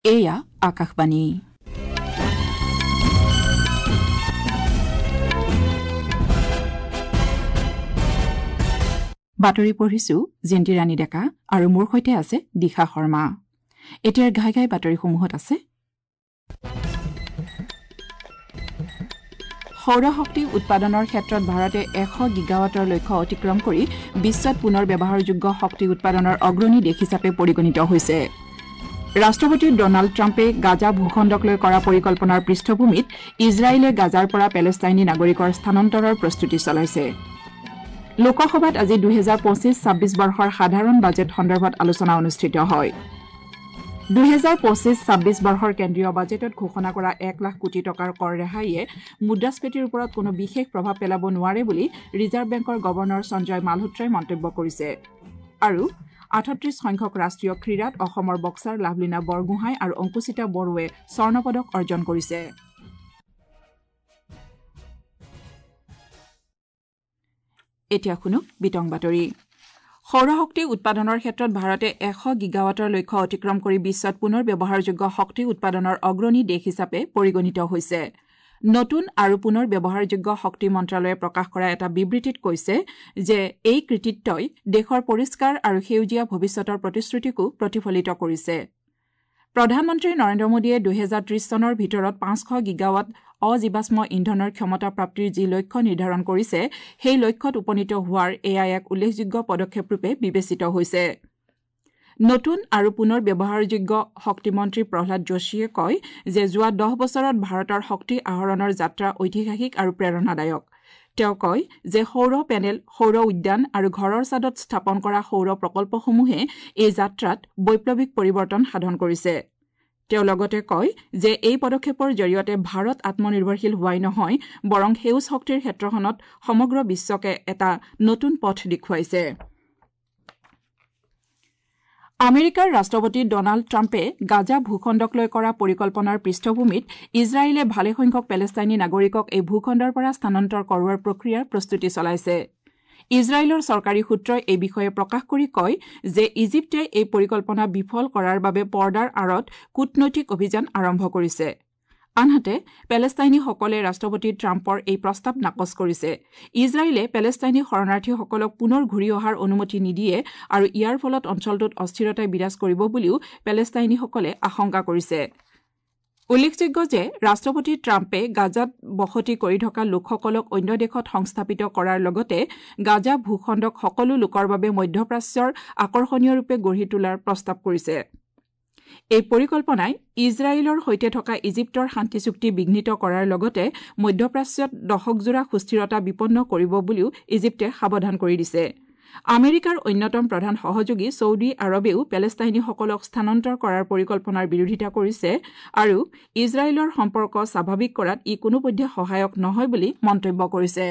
এয়া আকাশবাণী বাতৰি পঢ়িছো জেন্তি ৰাণী ডেকা আৰু মোৰ সৈতে আছে দিশা শৰ্মা এতিয়াৰ ঘাই বাতৰিসমূহত আছে সৌৰশক্তি উৎপাদনৰ ক্ষেত্ৰত ভাৰতে 100 গিগাৱাটৰ লক্ষ্য অতিক্ৰম কৰি বিশ্বত পুনৰ ব্যৱহাৰযোগ্য শক্তি উৎপাদনৰ অগ্ৰণী দেশ হিচাপে পৰিগণিত হৈছে ৰাষ্ট্ৰপতি ডোনাল্ড ট্ৰাম্পে গাজা ভূখণ্ডক লৈ কৰা পৰিকল্পনাৰ পৃষ্ঠভূমিত ইজৰাইলে গাজাৰ পৰা পেলেষ্টাইনী নাগৰিকৰ স্থানান্তৰৰ প্ৰস্তুতি চলাইছে লোকসভাত আজি 2025-26 বৰ্ষৰ সাধাৰণ বাজেট সন্দৰ্ভত আলোচনা অনুষ্ঠিত হয় 2025-26 বৰ্ষৰ কেন্দ্ৰীয় বাজেটত ঘোষণা কৰা 1 লাখ কোটি টকাৰ কৰ ৰেহাইয়ে মুদ্ৰাস্ফীতিৰ ওপৰত কোনো বিশেষ প্ৰভাৱ পেলাব নোৱাৰে বুলি ৰিজাৰ্ভ বেংকৰ গভৰ্ণৰ সঞ্জয় মালহোত্ৰাই মন্তব্য কৰিছে আৰু 38 সংখ্যক ৰাষ্ট্ৰীয় ক্ৰীড়াত অসমৰ বক্সাৰ লাভলীনা বৰগোহাঁই আৰু অংকুচিতা বড়োৱে স্বৰ্ণ পদক অৰ্জন কৰিছে এতিয়া শুনো বিতং বাতৰি সৌৰশক্তি উৎপাদনৰ ক্ষেত্ৰত ভাৰতে 100 গিগাৱাটৰ লক্ষ্য অতিক্ৰম কৰি বিশ্বত পুনৰ ব্যৱহাৰযোগ্য শক্তি উৎপাদনৰ অগ্ৰণী দেশ হিচাপে পৰিগণিত হৈছে নতুন আৰু পুনৰ ব্যৱহাৰযোগ্য শক্তি মন্ত্ৰালয়ে প্ৰকাশ কৰা এটা বিবৃতিত কৈছে যে এই কৃতিত্বই দেশৰ পৰিষ্কাৰ আৰু সেউজীয়া ভৱিষ্যতৰ প্ৰতিশ্ৰুতিকো প্ৰতিফলিত কৰিছে প্ৰধানমন্ত্ৰী নৰেন্দ্ৰ মোদীয়ে 2030 চনৰ ভিতৰত 500 গিগাৱাট অজীৱাশ্ম ইন্ধনৰ ক্ষমতা প্ৰাপ্তিৰ যি লক্ষ্য নিৰ্ধাৰণ কৰিছে সেই লক্ষ্যত উপনীত হোৱাৰ এয়া এক উল্লেখযোগ্য পদক্ষেপ ৰূপে বিবেচিত হৈছে নতুন আৰু পুনৰ ব্যৱহাৰযোগ্য শক্তিমন্ত্ৰী প্ৰহ্লাদ যোশীয়ে কয় যে যোৱা 10 বছৰত ভাৰতৰ শক্তি আহৰণৰ যাত্ৰা ঐতিহাসিক আৰু প্ৰেৰণাদায়ক তেওঁ কয় যে সৌৰ পেনেল সৌৰ উদ্যান আৰু ঘৰৰ ছাদত স্থাপন কৰা সৌৰ প্ৰকল্পসমূহে এই যাত্ৰাত বৈপ্লৱিক পৰিৱৰ্তন সাধন কৰিছে তেওঁ লগতে কয় যে এই পদক্ষেপৰ জৰিয়তে ভাৰত আত্মনিৰ্ভৰশীল হোৱাই নহয় বৰং সেউজ শক্তিৰ ক্ষেত্ৰখনত সমগ্ৰ বিশ্বকে এটা নতুন পথ দেখুৱাইছে আমেৰিকাৰ ৰাষ্ট্ৰপতি ডোনাল্ড ট্ৰাম্পে গাজা ভূখণ্ডক লৈ কৰা পৰিকল্পনাৰ পৃষ্ঠভূমিত ইজৰাইলে ভালেসংখ্যক পেলেষ্টাইনী নাগৰিকক এই ভূখণ্ডৰ পৰা স্থানান্তৰ কৰোৱাৰ প্ৰক্ৰিয়াৰ প্ৰস্তুতি চলাইছে ইজৰাইলৰ চৰকাৰী সূত্ৰই এই বিষয়ে প্ৰকাশ কৰি কয় যে ইজিপ্তে এই পৰিকল্পনা বিফল কৰাৰ বাবে পৰ্দাৰ আঁৰত কূটনৈতিক অভিযান আৰম্ভ কৰিছে আনহাতে পেলেষ্টাইনীসকলে ৰাষ্ট্ৰপতি ট্ৰাম্পৰ এই প্ৰস্তাৱ নাকচ কৰিছে ইজৰাইলে পেলেষ্টাইনী শৰণাৰ্থীসকলক পুনৰ ঘূৰি অহাৰ অনুমতি নিদিয়ে আৰু ইয়াৰ ফলত অঞ্চলটোত অস্থিৰতাই বিৰাজ কৰিব বুলিও পেলেষ্টাইনীসকলে আশংকা কৰিছে উল্লেখযোগ্য যে ৰাষ্ট্ৰপতি ট্ৰাম্পে গাজাত বসতি কৰি থকা লোকসকলক অন্য দেশত সংস্থাপিত কৰাৰ লগতে গাজা ভূখণ্ডক সকলো লোকৰ বাবে মধ্যপ্ৰাচ্যৰ আকৰ্ষণীয় ৰূপে গঢ়ি তোলাৰ প্ৰস্তাৱ কৰিছে এই পৰিকল্পনাই ইজৰাইলৰ সৈতে থকা ইজিপ্তৰ শান্তি চুক্তি বিঘ্নিত কৰাৰ লগতে মধ্যপ্ৰাচ্যত দশকজোৰা সুস্থিৰতা বিপন্ন কৰিব বুলিও ইজিপ্তে সাৱধান কৰি দিছে আমেৰিকাৰ অন্যতম প্ৰধান সহযোগী ছৌদি আৰবেও পেলেষ্টাইনীসকলক স্থানান্তৰ কৰাৰ পৰিকল্পনাৰ বিৰোধিতা কৰিছে আৰু ইজৰাইলৰ সম্পৰ্ক স্বাভাৱিক কৰাত ই কোনোপধ্যে সহায়ক নহয় বুলি মন্তব্য কৰিছে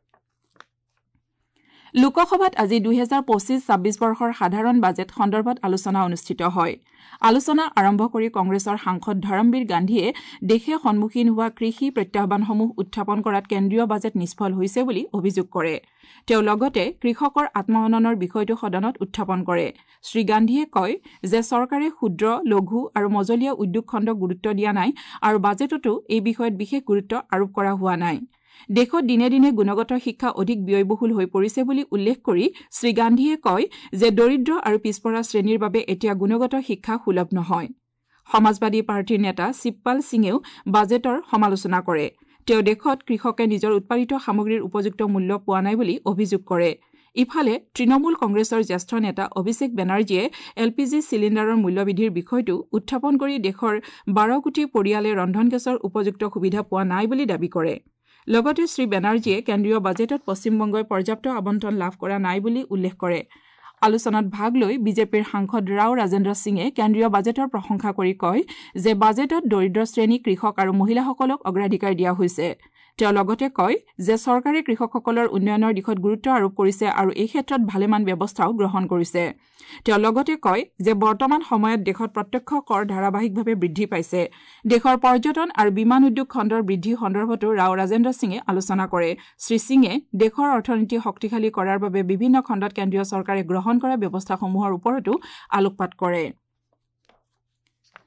লোকসভাত আজি 2025-26 বৰ্ষৰ সাধাৰণ বাজেট সন্দৰ্ভত আলোচনা অনুষ্ঠিত হয় আলোচনা আৰম্ভ কৰি কংগ্ৰেছৰ সাংসদ ধৰমবীৰ গান্ধীয়ে দেশে সন্মুখীন হোৱা কৃষি প্ৰত্যাহ্বানসমূহ উত্থাপন কৰাত কেন্দ্ৰীয় বাজেট নিষ্ফল হৈছে বুলি অভিযোগ কৰে তেওঁ লগতে কৃষকৰ আত্মহননৰ বিষয়টো সদনত উত্থাপন কৰে শ্ৰী গান্ধীয়ে কয় যে চৰকাৰে ক্ষুদ্ৰ লঘু আৰু মজলীয়া উদ্যোগ খণ্ডক গুৰুত্ব দিয়া নাই আৰু বাজেটতো এই বিষয়ত বিশেষ গুৰুত্ব আৰোপ কৰা হোৱা নাই দেশত দিনে দিনে গুণগত শিক্ষা অধিক ব্যয়বহুল হৈ পৰিছে বুলি উল্লেখ কৰি শ্ৰী গান্ধীয়ে কয় যে দৰিদ্ৰ আৰু পিছপৰা শ্ৰেণীৰ বাবে এতিয়া গুণগত শিক্ষা সুলভ নহয় সমাজবাদী পাৰ্টিৰ নেতা শিৱপাল সিঙেও বাজেটৰ সমালোচনা কৰে তেওঁ দেশত কৃষকে নিজৰ উৎপাদিত সামগ্ৰীৰ উপযুক্ত মূল্য পোৱা নাই বুলি অভিযোগ কৰে ইফালে তৃণমূল কংগ্ৰেছৰ জ্যেষ্ঠ নেতা অভিষেক বেনাৰ্জীয়ে এলপিজি চিলিণ্ডাৰৰ মূল্যবৃদ্ধিৰ বিষয়টো উত্থাপন কৰি দেশৰ 12 কোটি পৰিয়ালে ৰন্ধন গেছৰ উপযুক্ত সুবিধা পোৱা নাই বুলি দাবী কৰে লগতে শ্ৰী বেনাৰ্জীয়ে কেন্দ্ৰীয় বাজেটত পশ্চিমবংগই পৰ্যাপ্ত আবণ্টন লাভ কৰা নাই বুলি উল্লেখ কৰে আলোচনাত ভাগ লৈ বিজেপিৰ সাংসদ ৰাও ৰাজেন্দ্ৰ সিঙে কেন্দ্ৰীয় বাজেটৰ প্ৰশংসা কৰি কয় যে বাজেটত দৰিদ্ৰ শ্ৰেণী কৃষক আৰু মহিলাসকলক অগ্ৰাধিকাৰ দিয়া হৈছে তেওঁ লগতে কয় যে চৰকাৰে কৃষকসকলৰ উন্নয়নৰ দিশত গুৰুত্ব আৰোপ কৰিছে আৰু এই ক্ষেত্ৰত ভালেমান ব্যৱস্থাও গ্ৰহণ কৰিছে তেওঁ লগতে কয় যে বৰ্তমান সময়ত দেশত প্ৰত্যক্ষ কৰ ধাৰাবাহিকভাৱে বৃদ্ধি পাইছে দেশৰ পৰ্যটন আৰু বিমান উদ্যোগ খণ্ডৰ বৃদ্ধি সন্দৰ্ভতো ৰাও ৰাজেন্দ্ৰ সিঙে আলোচনা কৰে শ্ৰী সিঙে দেশৰ অৰ্থনীতি শক্তিশালী কৰাৰ বাবে বিভিন্ন খণ্ডত কেন্দ্ৰীয় চৰকাৰে গ্ৰহণ কৰা ব্যৱস্থাসমূহৰ ওপৰতো আলোকপাত কৰে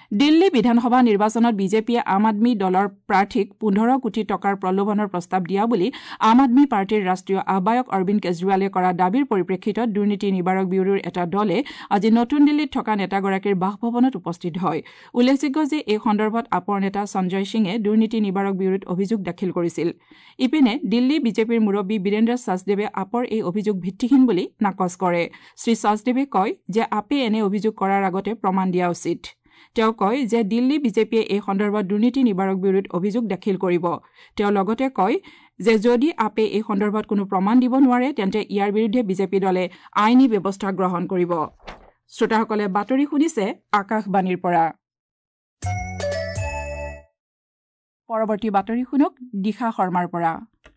দিল্লী বিধানসভা নিৰ্বাচনত বিজেপিয়ে আম আদমি দলৰ প্ৰাৰ্থীক 15 কোটি টকাৰ প্ৰলোভনৰ প্ৰস্তাৱ দিয়া বুলি আম আদমি পাৰ্টিৰ ৰাষ্ট্ৰীয় আহ্বায়ক অৰবিন্দ কেজৰিৱালে কৰা দাবীৰ পৰিপ্ৰেক্ষিতত দুৰ্নীতি নিবাৰক ব্যুৰোৰ এটা দলে আজি নতুন দিল্লীত থকা নেতাগৰাকীৰ বাসভৱনত উপস্থিত হয়। উল্লেখযোগ্য যে এই সন্দৰ্ভত আপৰ নেতা সঞ্জয় সিঙে দুৰ্নীতি নিবাৰক ব্যুৰোত অভিযোগ দাখিল কৰিছিল। ইপিনে দিল্লী বিজেপিৰ মুৰব্বী বীৰেন্দ্ৰ সচদেৱে আপৰ এই অভিযোগ ভিত্তিহীন বুলি নাকচ কৰে। শ্ৰী সচদেৱে কয় যে আপে এনে অভিযোগ কৰাৰ আগতে প্ৰমাণ দিয়া উচিত। তেওঁ কয় যে দিল্লী বিজেপিয়ে এই সন্দৰ্ভত দুৰ্নীতি নিবাৰক ব্যুৰোত অভিযোগ দাখিল কৰিব। তেওঁ লগতে কয় যে যদি আপে এই সন্দৰ্ভত কোনো প্ৰমাণ দিব নোৱাৰে তেন্তে ইয়াৰ বিৰুদ্ধে বিজেপি দলে আইনী ব্যৱস্থা গ্ৰহণ কৰিব। শ্ৰোতাসকলে বাতৰি শুনিছে আকাশবাণীৰ পৰা। পৰৱৰ্তী বাতৰি শুনক দিশা শৰ্মাৰ পৰা।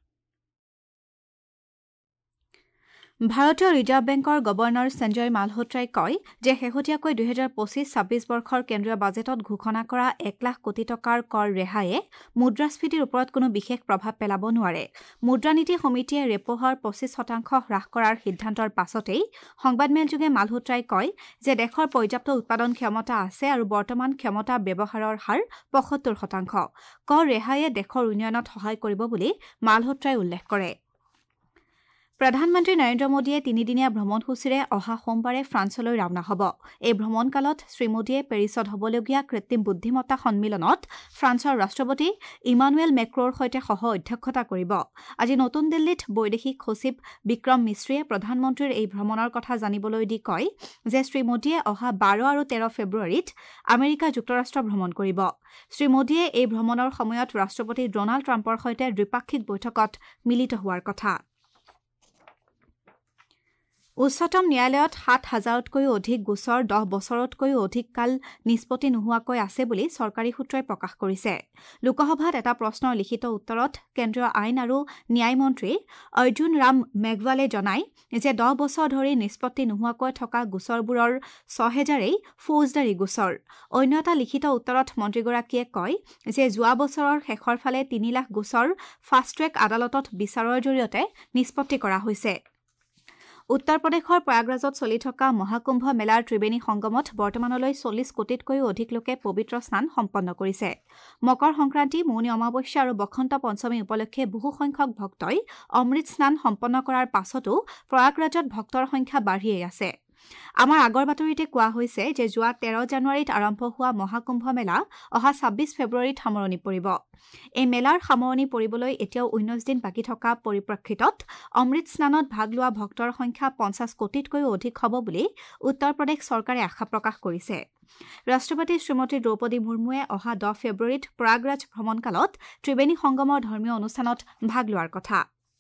ভাৰতীয় ৰিজাৰ্ভ বেংকৰ গভৰ্ণৰ সঞ্জয় মালহোত্ৰাই কয় যে শেহতীয়াকৈ 2025-26 বৰ্ষৰ কেন্দ্ৰীয় বাজেটত ঘোষণা কৰা 1 লাখ কোটি টকাৰ কৰ ৰেহাইয়ে মুদ্ৰাস্ফীতিৰ ওপৰত কোনো বিশেষ প্ৰভাৱ পেলাব নোৱাৰে। মুদ্ৰানীতি সমিতিয়ে ৰেপো হাৰ 25% হ্ৰাস কৰাৰ সিদ্ধান্তৰ পাছতেই সংবাদমেলযোগে মালহোত্ৰাই কয় যে দেশৰ পৰ্যাপ্ত উৎপাদন ক্ষমতা আছে আৰু বৰ্তমান ক্ষমতা ব্যৱহাৰৰ হাৰ 75%। কৰ ৰেহাইয়ে দেশৰ উন্নয়নত সহায় কৰিব বুলি মালহোত্ৰাই উল্লেখ কৰে। প্ৰধানমন্ত্ৰী নৰেন্দ্ৰ মোদীয়ে 3দিনীয়া ভ্ৰমণসূচীৰে অহা সোমবাৰে ফ্ৰান্সলৈ ৰাওনা হ'ব। এই ভ্ৰমণকালত শ্ৰীমোদীয়ে পেৰিছত হ'বলগীয়া কৃত্ৰিম বুদ্ধিমত্তা সন্মিলনত ফ্ৰান্সৰ ৰাষ্ট্ৰপতি ইমানুৱেল মেক্ৰ'ৰ সৈতে সহ অধ্যক্ষতা কৰিব। আজি নতুন দিল্লীত বৈদেশিক সচিব বিক্ৰম মিশ্ৰীয়ে প্ৰধানমন্ত্ৰীৰ এই ভ্ৰমণৰ কথা জানিবলৈ দি কয় যে শ্ৰীমোদীয়ে অহা 12 আৰু 13 ফেব্ৰুৱাৰীত আমেৰিকা যুক্তৰাষ্ট্ৰ ভ্ৰমণ কৰিব। শ্ৰীমোদীয়ে এই ভ্ৰমণৰ সময়ত ৰাষ্ট্ৰপতি ডনাল্ড ট্ৰাম্পৰ সৈতে দ্বিপাক্ষিক বৈঠকত মিলিত হোৱাৰ কথা। উচ্চতম ন্যায়ালয়ত 7,000তকৈও অধিক গোচৰ 10 বছৰতকৈও অধিক কাল নিষ্পত্তি নোহোৱাকৈ আছে বুলি চৰকাৰী সূত্ৰই প্ৰকাশ কৰিছে। লোকসভাত এটা প্ৰশ্নৰ লিখিত উত্তৰত কেন্দ্ৰীয় আইন আৰু ন্যায় মন্ত্ৰী অৰ্জুন ৰাম মেঘৱালে জনায় যে 10 বছৰ ধৰি নিষ্পত্তি নোহোৱাকৈ থকা গোচৰবোৰৰ 6,000ই ফৌজদাৰী গোচৰ। অন্য এটা লিখিত উত্তৰত মন্ত্ৰীগৰাকীয়ে কয় যে যোৱা বছৰৰ শেষৰ ফালে 3 লাখ গোচৰ ফাষ্ট ট্ৰেক আদালতত বিচাৰৰ জৰিয়তে নিষ্পত্তি কৰা হৈছে। উত্তৰ প্ৰদেশৰ প্ৰয়াগৰাজত চলি থকা মহাকুম্ভ মেলাৰ ত্ৰিবেণী সংগমত বৰ্তমানলৈ 40 কোটিতকৈও অধিক লোকে পবিত্ৰ স্নান সম্পন্ন কৰিছে। মকৰ সংক্ৰান্তি, মৌনী অমাৱস্যা আৰু বসন্ত পঞ্চমী উপলক্ষে বহু সংখ্যক ভক্তই অমৃত স্নান সম্পন্ন কৰাৰ পাছতো প্ৰয়াগৰাজত ভক্তৰ সংখ্যা বাঢ়িয়েই আছে। আমাৰ আগৰ বাতৰিতে কোৱা হৈছে যে যোৱা 13 জানুৱাৰীত আৰম্ভ হোৱা মহাকুম্ভ মেলা অহা 26 ফেব্ৰুৱাৰীত সামৰণি পৰিব। এই মেলাৰ সামৰণি পৰিবলৈ এতিয়াও 19 দিন বাকী থকা পৰিপ্ৰেক্ষিতত অমৃত স্নানত ভাগ লোৱা ভক্তৰ সংখ্যা 50 কোটিতকৈও অধিক হ'ব বুলি উত্তৰ প্ৰদেশ চৰকাৰে আশা প্ৰকাশ কৰিছে। ৰাষ্ট্ৰপতি শ্ৰীমতী দ্ৰৌপদী মুৰ্মুৱে অহা 10 ফেব্ৰুৱাৰীত প্ৰয়াগৰাজ ভ্ৰমণকালত ত্ৰিবেণী সংগমৰ ধৰ্মীয় অনুষ্ঠানত ভাগ লোৱাৰ কথা।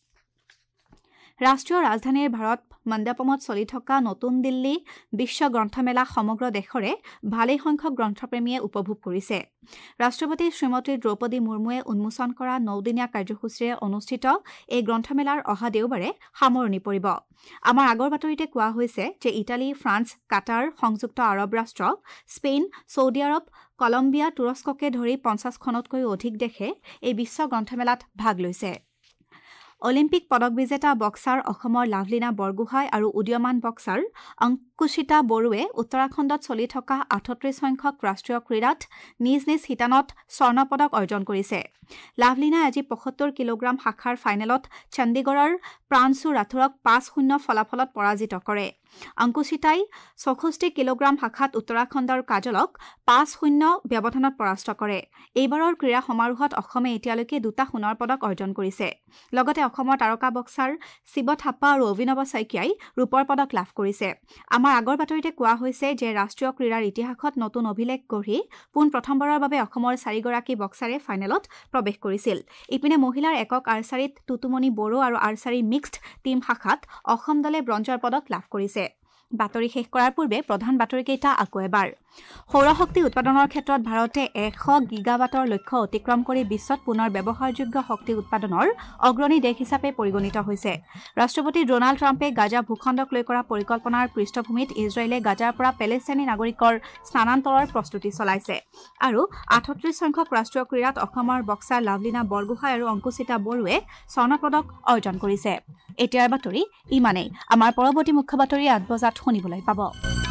ৰাষ্ট্ৰীয় ৰাজধানীৰ ভাৰত মণ্ডপমত চলি থকা নতুন দিল্লী বিশ্ব গ্ৰন্থমেলা সমগ্ৰ দেশৰে ভালেই সংখ্যক গ্ৰন্থপ্ৰেমীয়ে উপভোগ কৰিছে। ৰাষ্ট্ৰপতি শ্ৰীমতী দ্ৰৌপদী মুৰ্মুৱে উন্মোচন কৰা 9দিনীয়া কাৰ্যসূচীৰে অনুষ্ঠিত এই গ্ৰন্থমেলাৰ অহা দেওবাৰে সামৰণি পৰিব। আমাৰ আগৰ বাতৰিতে কোৱা হৈছে যে ইটালী, ফ্ৰান্স, কাটাৰ, সংযুক্ত আৰৱ ৰাষ্ট্ৰ, স্পেইন, ছৌদি আৰৱ, কলম্বিয়া, তুৰস্ককে ধৰি 50খনতকৈও অধিক দেশে এই বিশ্ব গ্ৰন্থমেলাত ভাগ লৈছে। অলিম্পিক পদক বিজেতা বক্সাৰ অসমৰ লাভলীনা বৰগোহাঁই আৰু উদীয়মান বক্সাৰ অংকুশিতা বড়োৱে উত্তৰাখণ্ডত চলি থকা 38 সংখ্যক ৰাষ্ট্ৰীয় ক্ৰীড়াত নিজ নিজ শিতানত স্বৰ্ণ পদক অৰ্জন কৰিছে। লাভলীনাই আজি 75 কিলোগ্ৰাম শাখাৰ ফাইনেলত চণ্ডীগড়ৰ প্ৰাঞ্চু ৰাথোৰক 5-0 ফলাফলত পৰাজিত কৰে। অংকুশিতাই 64 কিলোগ্ৰাম শাখাত উত্তৰাখণ্ডৰ কাজলক 5-0 ব্যৱধানত পৰাস্ত কৰে। এইবাৰৰ ক্ৰীড়া সমাৰোহত অসমে এতিয়ালৈকে 2টা সোণৰ পদক অৰ্জন কৰিছে। লগতে অসমৰ তাৰকা বক্সাৰ শিৱ থাপ্পা আৰু অভিনৱ শইকীয়াই ৰূপৰ পদক লাভ কৰিছে। আমাৰ আগৰ বাতৰিতে কোৱা হৈছে যে ৰাষ্ট্ৰীয় ক্ৰীড়াৰ ইতিহাসত নতুন অভিলেখ গঢ়ি প্ৰথমবাৰৰ বাবে অসমৰ 4গৰাকী বক্সাৰে ফাইনেলত প্ৰৱেশ কৰিছিল। ইপিনে মহিলাৰ একক আৰ্চাৰীত টুটুমণি বড়ো আৰু আৰ্চাৰী মিক্সড টিম শাখাত অসম দলে ব্ৰঞ্জৰ পদক লাভ কৰিছে। বাতৰি শেষ কৰাৰ পূৰ্বে প্ৰধান বাতৰিকেইটা আকৌ এবাৰ। সৌৰশক্তি উৎপাদনৰ ক্ষেত্ৰত ভাৰতে 100 গিগাৱাটৰ লক্ষ্য অতিক্ৰম কৰি বিশ্বত পুনৰ ব্যৱহাৰযোগ্য শক্তি উৎপাদনৰ অগ্ৰণী দেশ হিচাপে পৰিগণিত হৈছে। ৰাষ্ট্ৰপতি ডনাল্ড ট্ৰাম্পে গাজা ভূখণ্ডক লৈ কৰা পৰিকল্পনাৰ পৃষ্ঠভূমিত ইজৰাইলে গাজাৰ পৰা পেলেষ্টাইনী নাগৰিকৰ স্থানান্তৰৰ প্ৰস্তুতি চলাইছে। আৰু 38 সংখ্যক ৰাষ্ট্ৰীয় ক্ৰীড়াত অসমৰ বক্সাৰ লাভলীনা বৰগোহাঁই আৰু অংকুশিতা বড়োৱে স্বৰ্ণ পদক অৰ্জন কৰিছে। এতিয়াৰ বাতৰি ইমানেই। আমাৰ পৰৱৰ্তী মুখ্য বাতৰি 8 বজাত শুনিবলৈ পাব।